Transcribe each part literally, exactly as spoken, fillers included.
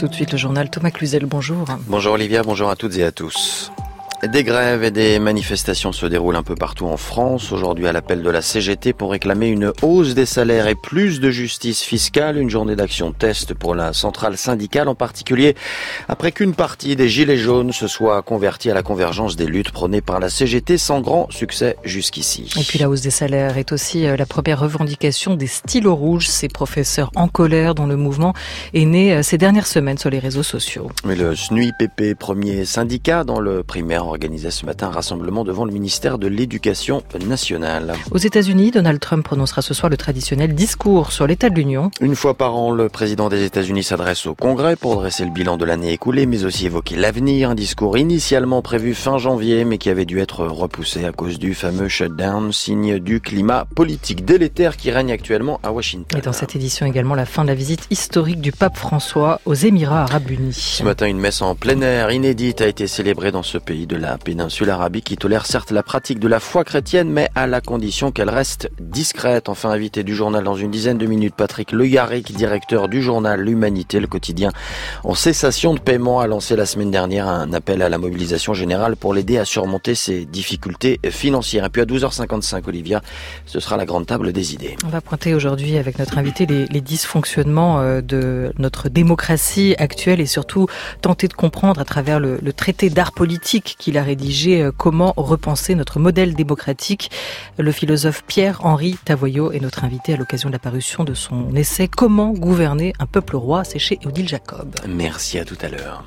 Tout de suite le journal Thomas Cluzel, bonjour. Bonjour Olivia, bonjour à toutes et à tous. Des grèves et des manifestations se déroulent un peu partout en France. Aujourd'hui, à l'appel de la C G T pour réclamer une hausse des salaires et plus de justice fiscale. Une journée d'action test pour la centrale syndicale, en particulier après qu'une partie des Gilets jaunes se soit convertie à la convergence des luttes prônées par la C G T sans grand succès jusqu'ici. Et puis la hausse des salaires est aussi la première revendication des stylos rouges, ces professeurs en colère dont le mouvement est né ces dernières semaines sur les réseaux sociaux. Mais le S N U I P P, premier syndicat dans le primaire, organisait ce matin un rassemblement devant le ministère de l'Éducation nationale. Aux États-Unis, Donald Trump prononcera ce soir le traditionnel discours sur l'état de l'Union. Une fois par an, le président des États-Unis s'adresse au Congrès pour dresser le bilan de l'année écoulée, mais aussi évoquer l'avenir. Un discours initialement prévu fin janvier, mais qui avait dû être repoussé à cause du fameux shutdown, signe du climat politique délétère qui règne actuellement à Washington. Et dans cette édition également, la fin de la visite historique du pape François aux Émirats arabes unis. Ce matin, une messe en plein air inédite a été célébrée dans ce pays de la péninsule arabique qui tolère certes la pratique de la foi chrétienne, mais à la condition qu'elle reste discrète. Enfin, invité du journal dans une dizaine de minutes, Patrick Le Yarrick, directeur du journal L'Humanité, le quotidien en cessation de paiement, a lancé la semaine dernière un appel à la mobilisation générale pour l'aider à surmonter ses difficultés financières. Et puis à douze heures cinquante-cinq, Olivia, ce sera la grande table des idées. On va pointer aujourd'hui avec notre invité les, les dysfonctionnements de notre démocratie actuelle et surtout tenter de comprendre à travers le, le traité d'art politique qu'il a rédigé comment repenser notre modèle démocratique. Le philosophe Pierre-Henri Tavoyot est notre invité à l'occasion de la parution de son essai « Comment gouverner un peuple roi » c'est chez Odile Jacob. Merci, à tout à l'heure.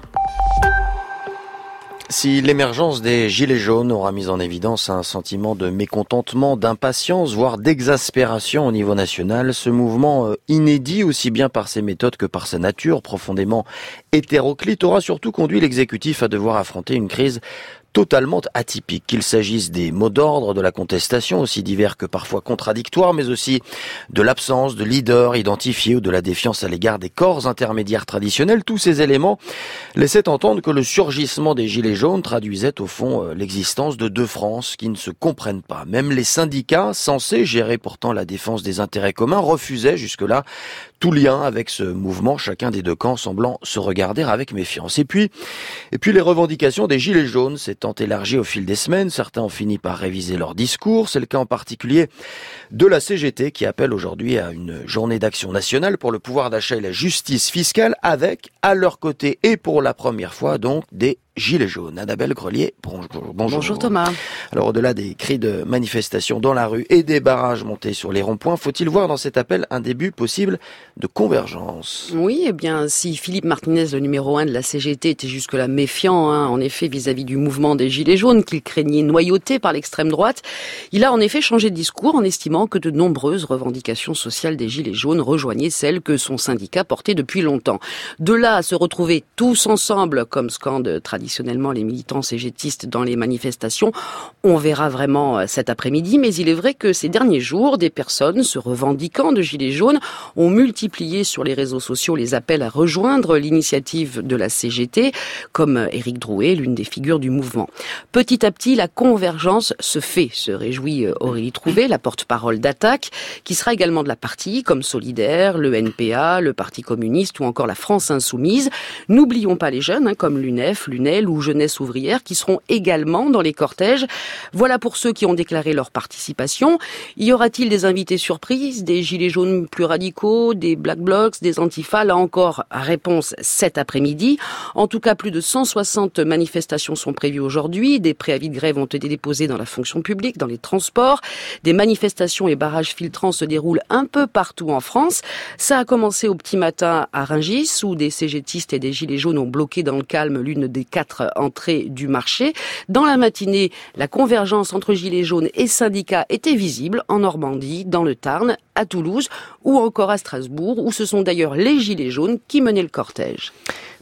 Si l'émergence des Gilets jaunes aura mis en évidence un sentiment de mécontentement, d'impatience, voire d'exaspération au niveau national, ce mouvement inédit, aussi bien par ses méthodes que par sa nature profondément hétéroclite, aura surtout conduit l'exécutif à devoir affronter une crise totalement atypique, qu'il s'agisse des mots d'ordre, de la contestation, aussi divers que parfois contradictoires, mais aussi de l'absence de leader identifié ou de la défiance à l'égard des corps intermédiaires traditionnels. Tous ces éléments laissaient entendre que le surgissement des Gilets jaunes traduisait au fond l'existence de deux France qui ne se comprennent pas. Même les syndicats, censés gérer pourtant la défense des intérêts communs, refusaient jusque-là tout lien avec ce mouvement, chacun des deux camps semblant se regarder avec méfiance. Et puis, et puis les revendications des Gilets jaunes s'étant élargies au fil des semaines, certains ont fini par réviser leur discours. C'est le cas en particulier de la C G T qui appelle aujourd'hui à une journée d'action nationale pour le pouvoir d'achat et la justice fiscale avec, à leur côté et pour la première fois donc, des Gilets jaunes. Annabelle Grelier, bonjour. Bonjour Thomas. Alors au-delà des cris de manifestation dans la rue et des barrages montés sur les ronds-points, faut-il voir dans cet appel un début possible de convergence? Oui, eh bien si Philippe Martinez, le numéro un de la C G T, était jusque-là méfiant, hein, en effet, vis-à-vis du mouvement des Gilets jaunes, qu'il craignait noyauté par l'extrême droite, il a en effet changé de discours en estimant que de nombreuses revendications sociales des Gilets jaunes rejoignaient celles que son syndicat portait depuis longtemps. De là à se retrouver tous ensemble, comme scandent traditionnellement les militants cégétistes dans les manifestations, on verra vraiment cet après-midi, mais il est vrai que ces derniers jours, des personnes se revendiquant de Gilets jaunes ont multiplié sur les réseaux sociaux les appels à rejoindre l'initiative de la C G T, comme Éric Drouet, l'une des figures du mouvement. Petit à petit, la convergence se fait, se réjouit Aurélie Trouvé, la porte-parole d'Attaque, qui sera également de la partie, comme Solidaire, le N P A, le Parti communiste ou encore la France insoumise. N'oublions pas les jeunes, hein, comme l'U N E F, l'U N E L ou Jeunesse ouvrière, qui seront également dans les cortèges. Voilà pour ceux qui ont déclaré leur participation. Y aura-t-il des invités surprises, des gilets jaunes plus radicaux, des black blocs, des antifas? Là encore, réponse cet après-midi. En tout cas, plus de cent soixante manifestations sont prévues aujourd'hui. Des préavis de grève ont été déposés dans la fonction publique, dans les transports. Des manifestations et barrages filtrants se déroulent un peu partout en France. Ça a commencé au petit matin à Rungis, où des cégétistes et des gilets jaunes ont bloqué dans le calme l'une des quatre entrées du marché. Dans la matinée, la convergence entre gilets jaunes et syndicats était visible en Normandie, dans le Tarn, à Toulouse ou encore à Strasbourg, où ce sont d'ailleurs les gilets jaunes qui menaient le cortège.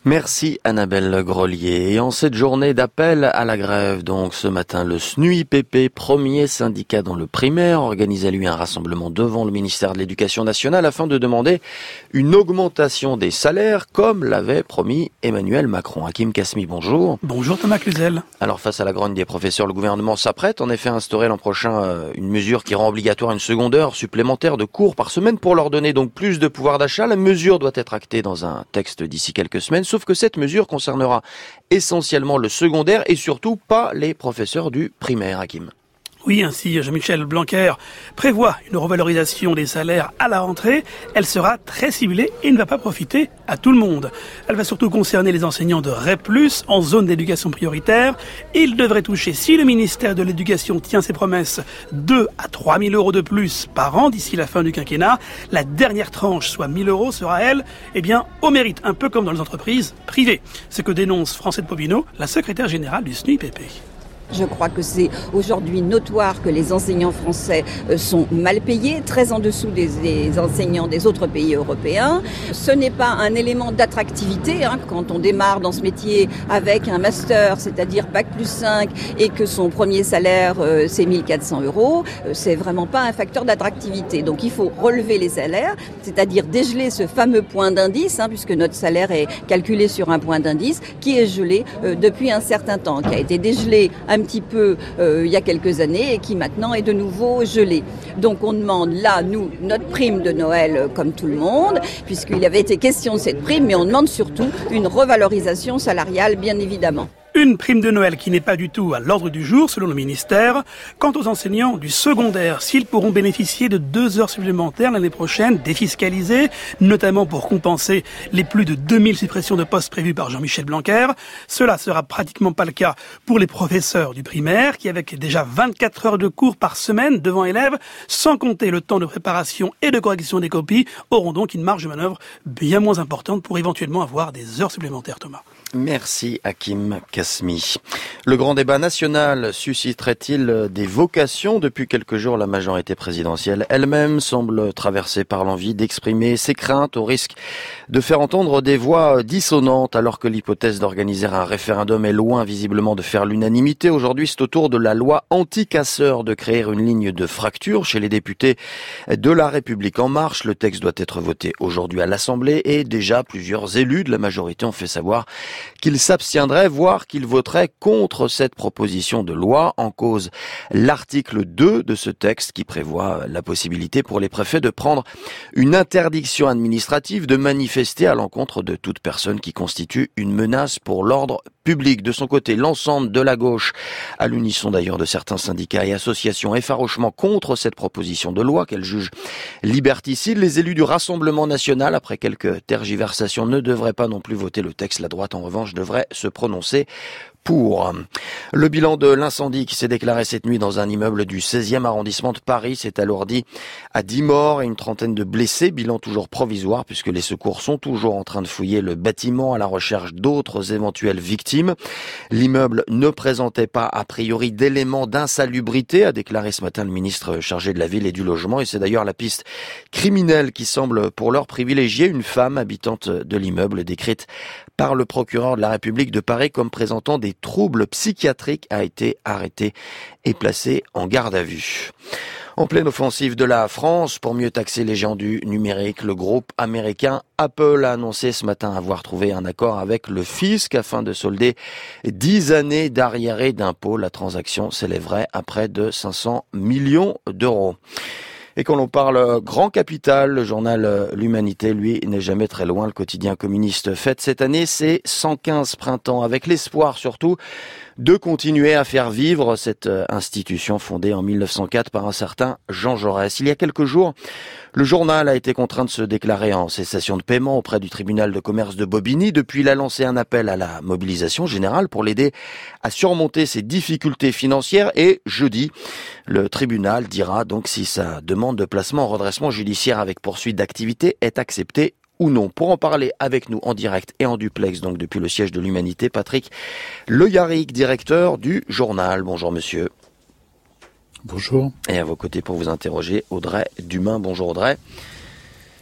Merci Annabelle Grelier. Et en cette journée d'appel à la grève, donc ce matin, le S N U I P P, premier syndicat dans le primaire, organisait lui un rassemblement devant le ministère de l'Éducation nationale afin de demander une augmentation des salaires comme l'avait promis Emmanuel Macron. Hakim Kasmi, bonjour. Bonjour Thomas Cluzel. Alors face à la grogne des professeurs, le gouvernement s'apprête en effet à instaurer l'an prochain une mesure qui rend obligatoire une seconde heure supplémentaire de cours par semaine pour leur donner donc plus de pouvoir d'achat. La mesure doit être actée dans un texte d'ici quelques semaines. Sauf que cette mesure concernera essentiellement le secondaire et surtout pas les professeurs du primaire, Hakim. Oui, ainsi Jean-Michel Blanquer prévoit une revalorisation des salaires à la rentrée. Elle sera très ciblée et ne va pas profiter à tout le monde. Elle va surtout concerner les enseignants de R E P plus, en zone d'éducation prioritaire. Ils devraient toucher, si le ministère de l'Éducation tient ses promesses, deux à trois mille euros de plus par an d'ici la fin du quinquennat. La dernière tranche, soit mille euros, sera, elle, eh bien, au mérite, un peu comme dans les entreprises privées. Ce que dénonce Francette Popino, la secrétaire générale du S N U I P P. Je crois que c'est aujourd'hui notoire que les enseignants français sont mal payés, très en dessous des, des enseignants des autres pays européens. Ce n'est pas un élément d'attractivité hein, quand on démarre dans ce métier avec un master, c'est-à-dire bac plus cinq, et que son premier salaire euh, c'est mille quatre cents euros. Euh, c'est vraiment pas un facteur d'attractivité. Donc il faut relever les salaires, c'est-à-dire dégeler ce fameux point d'indice, hein, puisque notre salaire est calculé sur un point d'indice qui est gelé euh, depuis un certain temps, qui a été dégelé un un petit peu euh, il y a quelques années et qui maintenant est de nouveau gelé. Donc on demande là, nous, notre prime de Noël euh, comme tout le monde, puisqu'il avait été question de cette prime, mais on demande surtout une revalorisation salariale, bien évidemment. Une prime de Noël qui n'est pas du tout à l'ordre du jour, selon le ministère. Quant aux enseignants du secondaire, s'ils pourront bénéficier de deux heures supplémentaires l'année prochaine, défiscalisées, notamment pour compenser les plus de deux mille suppressions de postes prévues par Jean-Michel Blanquer, cela sera pratiquement pas le cas pour les professeurs du primaire, qui avec déjà vingt-quatre heures de cours par semaine devant élèves, sans compter le temps de préparation et de correction des copies, auront donc une marge de manœuvre bien moins importante pour éventuellement avoir des heures supplémentaires, Thomas. Merci Hakim Kasmi. Le grand débat national susciterait-il des vocations? Depuis quelques jours, la majorité présidentielle elle-même semble traversée par l'envie d'exprimer ses craintes au risque de faire entendre des voix dissonantes alors que l'hypothèse d'organiser un référendum est loin visiblement de faire l'unanimité. Aujourd'hui, c'est au tour de la loi anti-casseurs de créer une ligne de fracture chez les députés de La République En Marche. Le texte doit être voté aujourd'hui à l'Assemblée et déjà plusieurs élus de la majorité ont fait savoir qu'ils s'abstiendraient, voire qu'ils voteraient contre cette proposition de loi. En cause, l'article deux de ce texte qui prévoit la possibilité pour les préfets de prendre une interdiction administrative de manifester à l'encontre de toute personne qui constitue une menace pour l'ordre public. De son côté, l'ensemble de la gauche, à l'unisson d'ailleurs de certains syndicats et associations, est farouchement contre cette proposition de loi qu'elle juge liberticide. Les élus du Rassemblement national, après quelques tergiversations, ne devraient pas non plus voter le texte. La droite, en revanche, devrait se prononcer pour. Le bilan de l'incendie qui s'est déclaré cette nuit dans un immeuble du seizième arrondissement de Paris s'est alourdi à dix morts et une trentaine de blessés. Bilan toujours provisoire puisque les secours sont toujours en train de fouiller le bâtiment à la recherche d'autres éventuelles victimes. L'immeuble ne présentait pas a priori d'éléments d'insalubrité, a déclaré ce matin le ministre chargé de la ville et du logement, et c'est d'ailleurs la piste criminelle qui semble pour l'heure privilégier une femme habitante de l'immeuble décrite par le procureur de la République de Paris comme présentant des troubles psychiatriques, a été arrêtée et placée en garde à vue. En pleine offensive de la France pour mieux taxer les géants du numérique, le groupe américain Apple a annoncé ce matin avoir trouvé un accord avec le fisc afin de solder dix années d'arriérés d'impôts. La transaction s'élèverait à près de cinq cents millions d'euros. Et quand l'on parle grand capital, le journal L'Humanité, lui, n'est jamais très loin. Le quotidien communiste fête cette année ses cent quinze printemps, avec l'espoir surtout de continuer à faire vivre cette institution fondée en mille neuf cent quatre par un certain Jean Jaurès. Il y a quelques jours, le journal a été contraint de se déclarer en cessation de paiement auprès du tribunal de commerce de Bobigny. Depuis, il a lancé un appel à la mobilisation générale pour l'aider à surmonter ses difficultés financières. Et jeudi, le tribunal dira donc si sa demande de placement en redressement judiciaire avec poursuite d'activité est acceptée ou non. Pour en parler avec nous en direct et en duplex, donc depuis le siège de l'Humanité, Patrick Le Yarrick, directeur du journal. Bonjour monsieur. Bonjour. Et à vos côtés pour vous interroger, Audrey Dumain. Bonjour Audrey.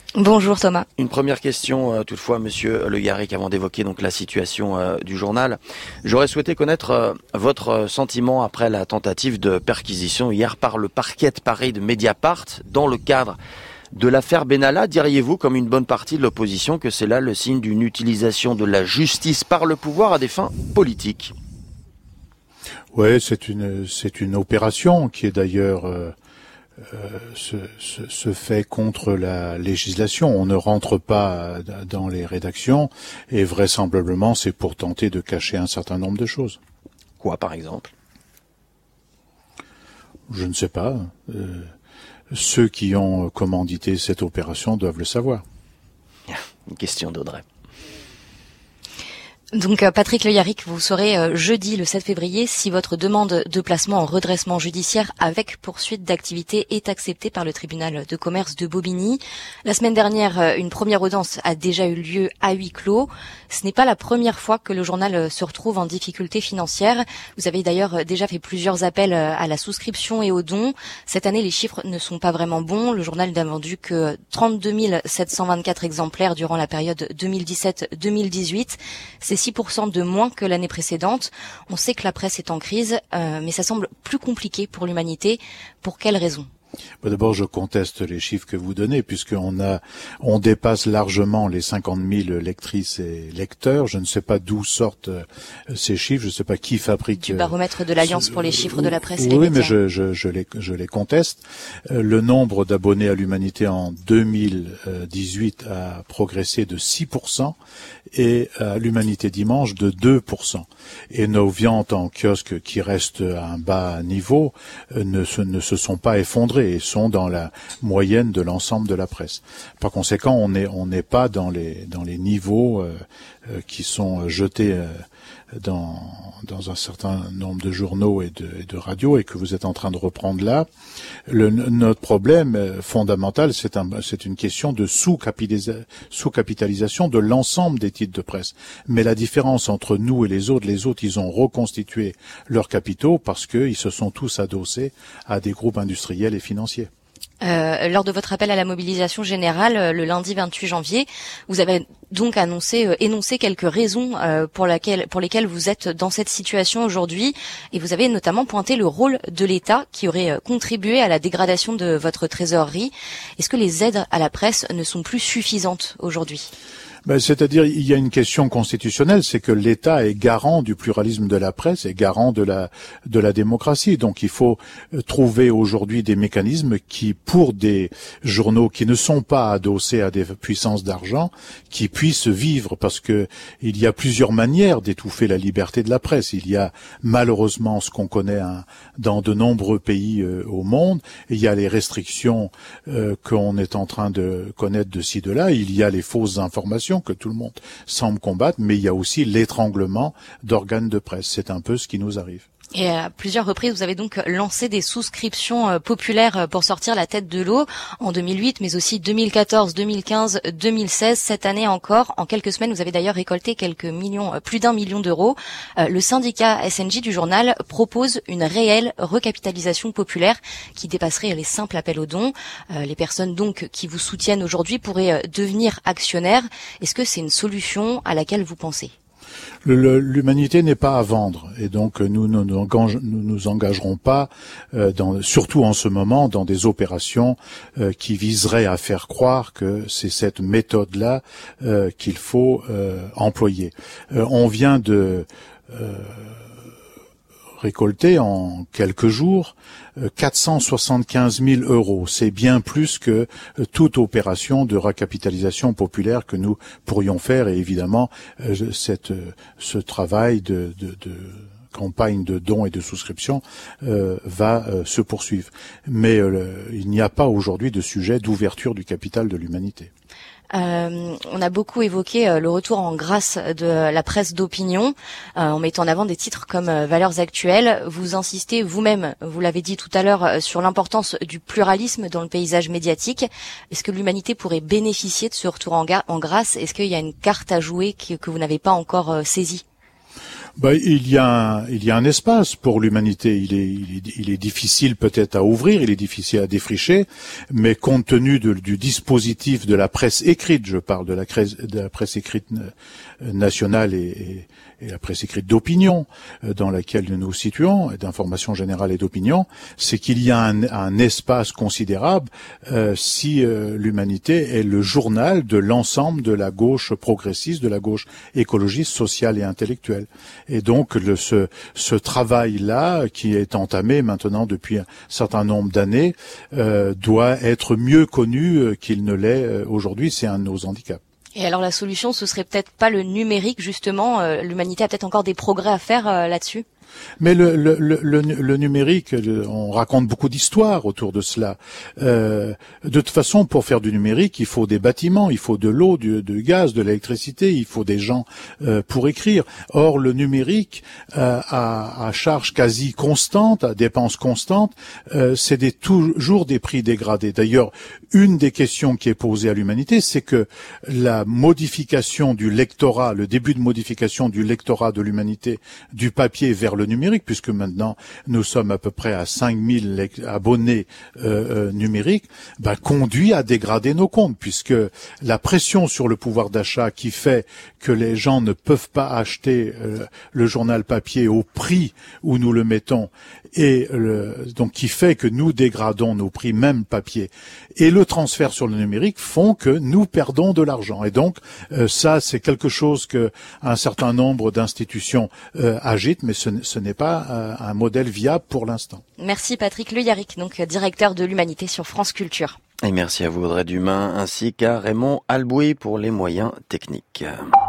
Bonjour Thomas. Une première question euh, toutefois, Monsieur Le Yarrick, avant d'évoquer donc la situation euh, du journal. J'aurais souhaité connaître euh, votre sentiment après la tentative de perquisition hier par le parquet de Paris de Mediapart dans le cadre de l'affaire Benalla. Diriez-vous, comme une bonne partie de l'opposition, que c'est là le signe d'une utilisation de la justice par le pouvoir à des fins politiques? Oui, c'est une c'est une opération qui est d'ailleurs euh, euh, se, se, se fait contre la législation. On ne rentre pas dans les rédactions et vraisemblablement c'est pour tenter de cacher un certain nombre de choses. Quoi, par exemple? Je ne sais pas. Euh, ceux qui ont commandité cette opération doivent le savoir. Une question d'Audrey. Donc Patrick Le Yarrick, vous saurez euh, jeudi le sept février si votre demande de placement en redressement judiciaire avec poursuite d'activité est acceptée par le tribunal de commerce de Bobigny. La semaine dernière, euh, une première audience a déjà eu lieu à huis clos. Ce n'est pas la première fois que le journal euh, se retrouve en difficulté financière. Vous avez d'ailleurs euh, déjà fait plusieurs appels euh, à la souscription et aux dons. Cette année, les chiffres ne sont pas vraiment bons. Le journal n'a vendu que trente-deux mille sept cent vingt-quatre exemplaires durant la période deux mille dix-sept deux mille dix-huit. C'est six pour cent de moins que l'année précédente. On sait que la presse est en crise, euh, mais ça semble plus compliqué pour l'humanité. Pour quelles raisons ? D'abord, je conteste les chiffres que vous donnez, puisqu'on a, on dépasse largement les cinquante mille lectrices et lecteurs. Je ne sais pas d'où sortent euh, ces chiffres. Je ne sais pas qui fabrique. Du baromètre de l'Alliance euh, pour les chiffres de la presse oui, et les médias. Oui, mais je, je, je, les, je les conteste. Euh, le nombre d'abonnés à l'Humanité en deux mille dix-huit a progressé de six pour cent et à l'Humanité Dimanche de deux pour cent. Et nos ventes en kiosque qui restent à un bas niveau euh, ne, se, ne se sont pas effondrées et sont dans la moyenne de l'ensemble de la presse. Par conséquent, on n'est on n'est pas dans les dans les niveaux euh, euh, qui sont jetés euh, dans dans un certain nombre de journaux et de, et de radios et que vous êtes en train de reprendre là. Le, notre problème fondamental, c'est un c'est une question de sous-capitalisation sous-capitalisation de l'ensemble des titres de presse. Mais la différence entre nous et les autres, les autres, ils ont reconstitué leurs capitaux parce qu'ils se sont tous adossés à des groupes industriels et financiers. Euh, lors de votre appel à la mobilisation générale, euh, le lundi vingt-huit janvier, vous avez donc annoncé, euh, énoncé quelques raisons euh, pour, laquelle, pour lesquelles vous êtes dans cette situation aujourd'hui, et vous avez notamment pointé le rôle de l'État qui aurait euh, contribué à la dégradation de votre trésorerie. Est-ce que les aides à la presse ne sont plus suffisantes aujourd'hui ? Ben, c'est-à-dire, il y a une question constitutionnelle, c'est que l'État est garant du pluralisme de la presse, est garant de la de la démocratie. Donc, il faut trouver aujourd'hui des mécanismes qui, pour des journaux qui ne sont pas adossés à des puissances d'argent, qui puissent vivre, parce que il y a plusieurs manières d'étouffer la liberté de la presse. Il y a malheureusement ce qu'on connaît hein, dans de nombreux pays euh, au monde. Il y a les restrictions euh, qu'on est en train de connaître de ci de là. Il y a les fausses informations que tout le monde semble combattre, mais il y a aussi l'étranglement d'organes de presse. C'est un peu ce qui nous arrive. Et à plusieurs reprises, vous avez donc lancé des souscriptions populaires pour sortir la tête de l'eau en deux mille huit, mais aussi deux mille quatorze, deux mille quinze, deux mille seize, cette année encore. En quelques semaines, vous avez d'ailleurs récolté quelques millions, plus d'un million d'euros. Le syndicat S N J du journal propose une réelle recapitalisation populaire qui dépasserait les simples appels aux dons. Les personnes donc qui vous soutiennent aujourd'hui pourraient devenir actionnaires. Est-ce que c'est une solution à laquelle vous pensez ? L'humanité n'est pas à vendre et donc nous ne nous, engage, nous, nous engagerons pas, euh, dans, surtout en ce moment, dans des opérations euh, qui viseraient à faire croire que c'est cette méthode-là euh, qu'il faut euh, employer. Euh, on vient de euh, récolter en quelques jours quatre cent soixante-quinze mille euros. C'est bien plus que toute opération de recapitalisation populaire que nous pourrions faire. Et évidemment, cette, ce travail de, de, de campagne de dons et de souscriptions euh, va euh, se poursuivre. Mais euh, il n'y a pas aujourd'hui de sujet d'ouverture du capital de l'humanité. Euh, on a beaucoup évoqué euh, le retour en grâce de la presse d'opinion, euh, en mettant en avant des titres comme euh, Valeurs Actuelles. Vous insistez vous-même, vous l'avez dit tout à l'heure, euh, sur l'importance du pluralisme dans le paysage médiatique. Est-ce que l'humanité pourrait bénéficier de ce retour en, ga- en grâce ? Est-ce qu'il y a une carte à jouer que, que vous n'avez pas encore euh, saisie ? Ben, il y a un, il y a un espace pour l'humanité. Il est, il est, il est difficile peut-être à ouvrir, il est difficile à défricher, mais compte tenu de, du dispositif de la presse écrite, je parle de la, de la presse écrite nationale et, et, et la presse écrite d'opinion dans laquelle nous nous situons, d'information générale et d'opinion, c'est qu'il y a un, un espace considérable euh, si euh, l'humanité est le journal de l'ensemble de la gauche progressiste, de la gauche écologiste, sociale et intellectuelle. Et donc le, ce, ce travail-là, qui est entamé maintenant depuis un certain nombre d'années, euh, doit être mieux connu qu'il ne l'est euh, aujourd'hui. C'est un de nos handicaps. Et alors la solution, ce serait peut-être pas le numérique, justement. Euh, l'humanité a peut-être encore des progrès à faire euh, là-dessus. Mais le, le, le, le numérique, le, on raconte beaucoup d'histoires autour de cela. Euh, de toute façon, pour faire du numérique, il faut des bâtiments, il faut de l'eau, du, du gaz, de l'électricité, il faut des gens euh, pour écrire. Or, le numérique, euh, à, à charge quasi constante, à dépenses constantes, euh, c'est des, toujours des prix dégradés. D'ailleurs, une des questions qui est posée à l'humanité, c'est que la modification du lectorat, le début de modification du lectorat de l'humanité, du papier vers le le numérique, puisque maintenant nous sommes à peu près à cinq mille abonnés euh, euh, numériques, bah, conduit à dégrader nos comptes, puisque la pression sur le pouvoir d'achat qui fait que les gens ne peuvent pas acheter euh, le journal papier au prix où nous le mettons, et le, donc qui fait que nous dégradons nos prix même papier, et le transfert sur le numérique font que nous perdons de l'argent. Et donc euh, ça, c'est quelque chose que un certain nombre d'institutions euh, agitent, mais ce, ce n'est pas euh, un modèle viable pour l'instant. Merci Patrick Le Yarrick, donc directeur de l'Humanité sur France Culture. Et merci à vous Audrey Dumain, ainsi qu'à Raymond Albouy pour les moyens techniques.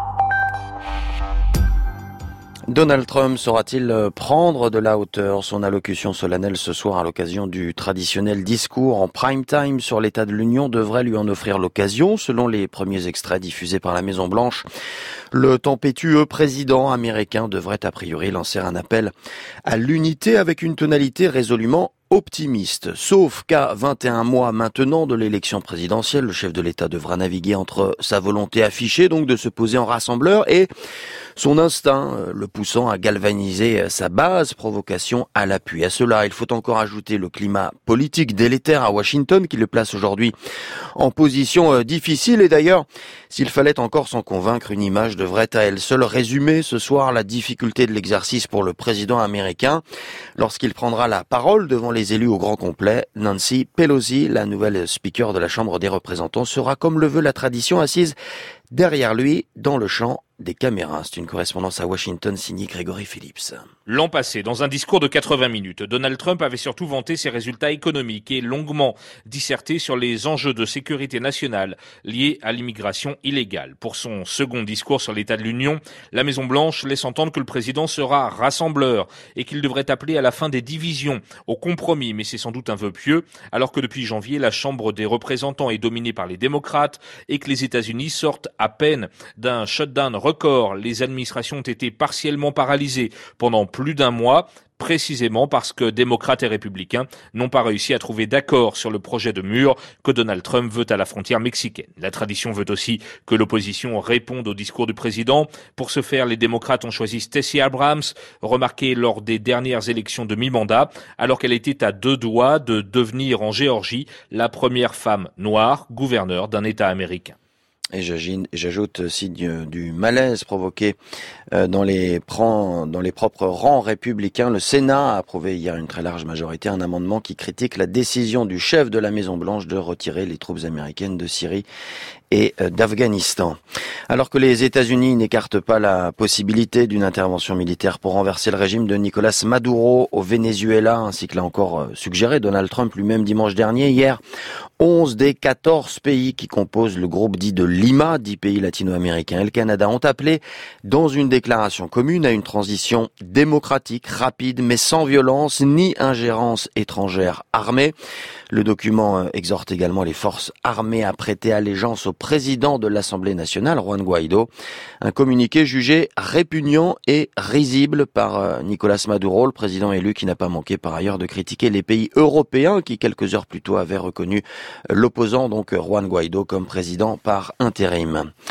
Donald Trump saura-t-il prendre de la hauteur? Son allocution solennelle ce soir à l'occasion du traditionnel discours en prime time sur l'état de l'Union devrait lui en offrir l'occasion, selon les premiers extraits diffusés par la Maison-Blanche. Le tempétueux président américain devrait a priori lancer un appel à l'unité avec une tonalité résolument optimiste. Sauf qu'à vingt et un mois maintenant de l'élection présidentielle, le chef de l'État devra naviguer entre sa volonté affichée, donc de se poser en rassembleur, et son instinct le poussant à galvaniser sa base, provocation à l'appui. À cela, il faut encore ajouter le climat politique délétère à Washington qui le place aujourd'hui en position difficile. Et d'ailleurs, s'il fallait encore s'en convaincre, une image devrait à elle seule résumer ce soir la difficulté de l'exercice pour le président américain. Lorsqu'il prendra la parole devant les élus au grand complet, Nancy Pelosi, la nouvelle speaker de la Chambre des représentants, sera, comme le veut la tradition, assise derrière lui dans le champ des caméras. C'est une correspondance à Washington signée Grégory Phillips. L'an passé, dans un discours de quatre-vingts minutes, Donald Trump avait surtout vanté ses résultats économiques et longuement disserté sur les enjeux de sécurité nationale liés à l'immigration illégale. Pour son second discours sur l'état de l'Union, la Maison-Blanche laisse entendre que le président sera rassembleur et qu'il devrait appeler à la fin des divisions, au compromis, mais c'est sans doute un vœu pieux, alors que depuis janvier, la Chambre des représentants est dominée par les démocrates et que les États-Unis sortent à peine d'un shutdown record. Les administrations ont été partiellement paralysées pendant plus d'un mois, précisément parce que démocrates et républicains n'ont pas réussi à trouver d'accord sur le projet de mur que Donald Trump veut à la frontière mexicaine. La tradition veut aussi que l'opposition réponde au discours du président. Pour ce faire, les démocrates ont choisi Stacey Abrams, remarquée lors des dernières élections de mi-mandat, alors qu'elle était à deux doigts de devenir en Géorgie la première femme noire gouverneure d'un État américain. Et j'ajoute, signe du malaise provoqué dans les, dans les propres rangs républicains, le Sénat a approuvé hier une très large majorité un amendement qui critique la décision du chef de la Maison-Blanche de retirer les troupes américaines de Syrie et d'Afghanistan. Alors que les États-Unis n'écartent pas la possibilité d'une intervention militaire pour renverser le régime de Nicolás Maduro au Venezuela, ainsi que l'a encore suggéré Donald Trump lui-même dimanche dernier, hier, onze des quatorze pays qui composent le groupe dit de Lima, dix pays latino-américains et le Canada, ont appelé dans une déclaration commune à une transition démocratique, rapide, mais sans violence ni ingérence étrangère armée. Le document exhorte également les forces armées à prêter allégeance au président de l'Assemblée nationale, Juan Guaido. Un communiqué jugé répugnant et risible par Nicolás Maduro, le président élu, qui n'a pas manqué par ailleurs de critiquer les pays européens qui, quelques heures plus tôt, avaient reconnu l'opposant, donc Juan Guaido, comme président par intérim.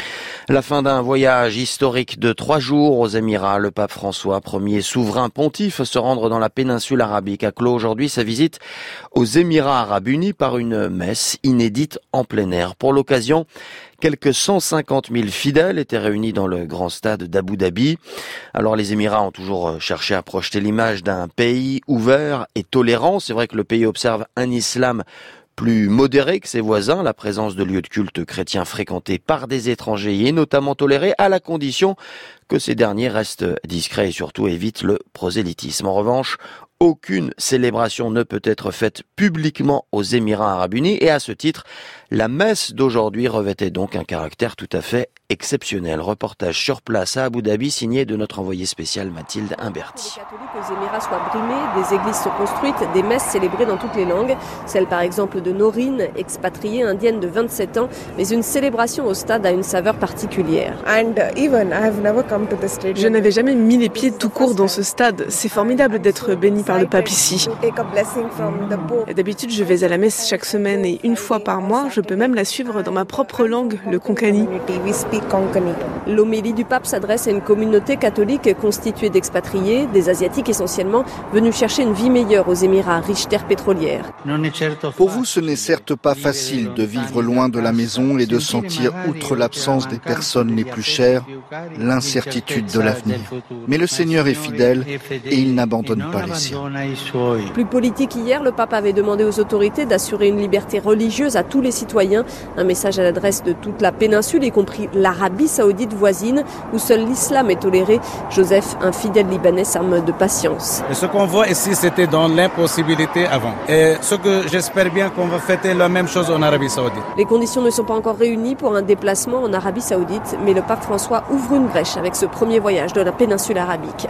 La fin d'un voyage historique de trois jours aux Émirats. Le pape François, premier souverain pontife, se rendre dans la péninsule arabique, a clos aujourd'hui sa visite aux Émirats arabes unis par une messe inédite en plein air. Pour l'occasion, quelques cent cinquante mille fidèles étaient réunis dans le grand stade d'Abu Dhabi. Alors les Émirats ont toujours cherché à projeter l'image d'un pays ouvert et tolérant. C'est vrai que le pays observe un islam plus modéré que ses voisins, la présence de lieux de culte chrétiens fréquentés par des étrangers est notamment tolérée à la condition que ces derniers restent discrets et surtout évitent le prosélytisme. En revanche, aucune célébration ne peut être faite publiquement aux Émirats arabes unis et à ce titre, la messe d'aujourd'hui revêtait donc un caractère tout à fait exceptionnel. Reportage sur place à Abu Dhabi signé de notre envoyé spécial Mathilde Imberti. Les catholiques aux Émirats soient brimés, des églises sont construites, des messes célébrées dans toutes les langues. Celle par exemple de Norine, expatriée indienne de vingt-sept ans, mais une célébration au stade a une saveur particulière. Je n'avais jamais mis les pieds tout court dans ce stade. C'est formidable d'être béni par le pape ici. D'habitude, je vais à la messe chaque semaine et une fois par mois, je peux même la suivre dans ma propre langue, le konkani. L'homélie du pape s'adresse à une communauté catholique constituée d'expatriés, des Asiatiques essentiellement, venus chercher une vie meilleure aux Émirats, riches terres pétrolières. Pour vous, ce n'est certes pas facile de vivre loin de la maison et de sentir, outre l'absence des personnes les plus chères, l'incertitude de l'avenir. Mais le Seigneur est fidèle et il n'abandonne pas les siens. Plus politique hier, le pape avait demandé aux autorités d'assurer une liberté religieuse à tous les citoyens. Un message à l'adresse de toute la péninsule, y compris l'Arabie saoudite voisine, où seul l'islam est toléré. Joseph, un fidèle libanais, s'arme de patience. Et ce qu'on voit ici, c'était dans l'impossibilité avant. Et ce que j'espère bien qu'on va fêter la même chose en Arabie saoudite. Les conditions ne sont pas encore réunies pour un déplacement en Arabie saoudite, mais le pape François ouvre une brèche avec ce premier voyage de la péninsule arabique.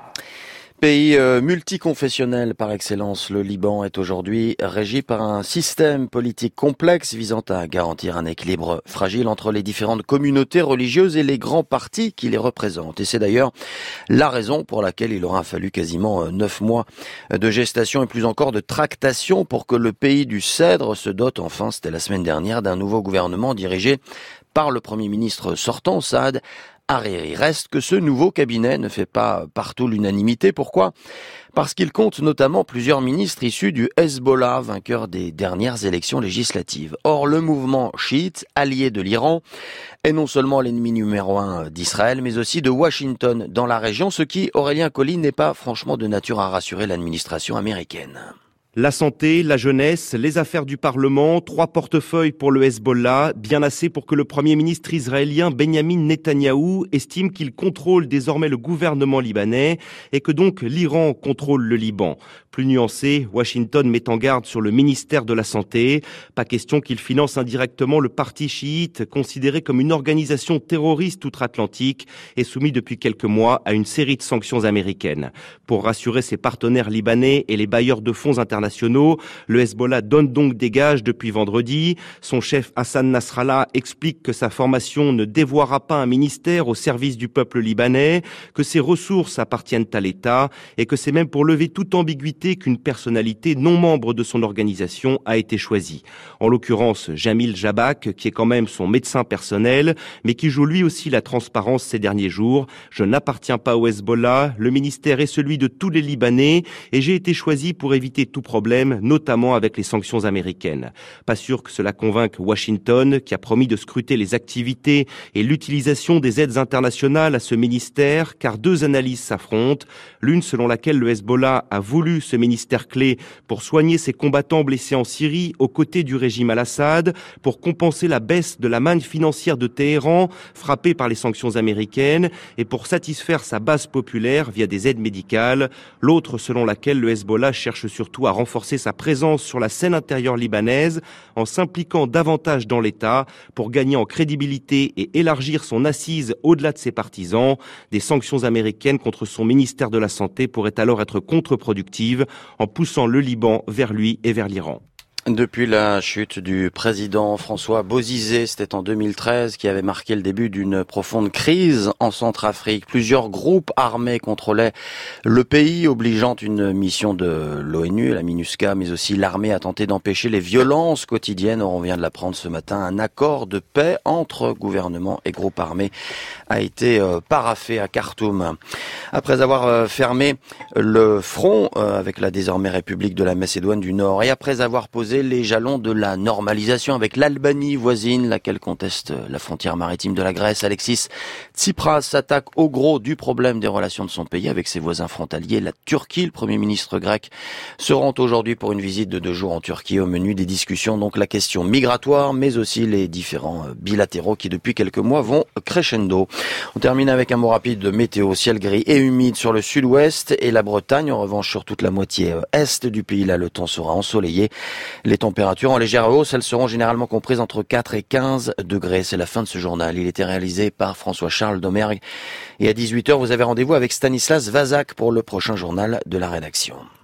Pays euh, multiconfessionnel par excellence, le Liban est aujourd'hui régi par un système politique complexe visant à garantir un équilibre fragile entre les différentes communautés religieuses et les grands partis qui les représentent. Et c'est d'ailleurs la raison pour laquelle il aura fallu quasiment neuf mois de gestation et plus encore de tractation pour que le pays du Cèdre se dote enfin, c'était la semaine dernière, d'un nouveau gouvernement dirigé par le Premier ministre sortant, Saad Hariri. Reste que ce nouveau cabinet ne fait pas partout l'unanimité. Pourquoi ? Parce qu'il compte notamment plusieurs ministres issus du Hezbollah, vainqueur des dernières élections législatives. Or, le mouvement chiite, allié de l'Iran, est non seulement l'ennemi numéro un d'Israël, mais aussi de Washington dans la région, ce qui, Aurélien Colli, n'est pas franchement de nature à rassurer l'administration américaine. La santé, la jeunesse, les affaires du Parlement, trois portefeuilles pour le Hezbollah, bien assez pour que le Premier ministre israélien Benjamin Netanyahou estime qu'il contrôle désormais le gouvernement libanais et que donc l'Iran contrôle le Liban. Plus nuancé, Washington met en garde sur le ministère de la Santé. Pas question qu'il finance indirectement le parti chiite, considéré comme une organisation terroriste outre-Atlantique et soumis depuis quelques mois à une série de sanctions américaines. Pour rassurer ses partenaires libanais et les bailleurs de fonds internationaux, Nationaux. Le Hezbollah donne donc des gages depuis vendredi. Son chef Hassan Nasrallah explique que sa formation ne dévoiera pas un ministère au service du peuple libanais, que ses ressources appartiennent à l'État et que c'est même pour lever toute ambiguïté qu'une personnalité non membre de son organisation a été choisie. En l'occurrence, Jamil Jabak, qui est quand même son médecin personnel, mais qui joue lui aussi la transparence ces derniers jours. Je n'appartiens pas au Hezbollah, le ministère est celui de tous les Libanais et j'ai été choisi pour éviter tout problème, notamment avec les sanctions américaines. Pas sûr que cela convainque Washington, qui a promis de scruter les activités et l'utilisation des aides internationales à ce ministère, car deux analyses s'affrontent. L'une selon laquelle le Hezbollah a voulu ce ministère clé pour soigner ses combattants blessés en Syrie aux côtés du régime al-Assad, pour compenser la baisse de la manne financière de Téhéran, frappée par les sanctions américaines, et pour satisfaire sa base populaire via des aides médicales. L'autre selon laquelle le Hezbollah cherche surtout à renforcer sa présence sur la scène intérieure libanaise en s'impliquant davantage dans l'État pour gagner en crédibilité et élargir son assise au-delà de ses partisans. Des sanctions américaines contre son ministère de la Santé pourraient alors être contre-productives en poussant le Liban vers lui et vers l'Iran. Depuis la chute du président François Bozizé, c'était en deux mille treize, qui avait marqué le début d'une profonde crise en Centrafrique. Plusieurs groupes armés contrôlaient le pays, obligeant une mission de l'ONU, la MINUSCA, mais aussi l'armée à tenter d'empêcher les violences quotidiennes. On vient de l'apprendre ce matin, un accord de paix entre gouvernement et groupes armés a été paraphé à Khartoum. Après avoir fermé le front avec la désormais République de la Macédoine du Nord et après avoir posé les jalons de la normalisation avec l'Albanie voisine, laquelle conteste la frontière maritime de la Grèce, Alexis Tsipras s'attaque au gros du problème des relations de son pays avec ses voisins frontaliers. La Turquie, le Premier ministre grec, se rend aujourd'hui pour une visite de deux jours en Turquie. Au menu des discussions, donc la question migratoire, mais aussi les différents bilatéraux qui depuis quelques mois vont crescendo. On termine avec un mot rapide de météo. Ciel gris et humide sur le sud-ouest et la Bretagne. En revanche, sur toute la moitié est du pays, là, le temps sera ensoleillé. Les températures en légère hausse, elles seront généralement comprises entre quatre et quinze degrés. C'est la fin de ce journal. Il était réalisé par François-Charles Domergue. Et à dix-huit heures, vous avez rendez-vous avec Stanislas Vazak pour le prochain journal de la rédaction.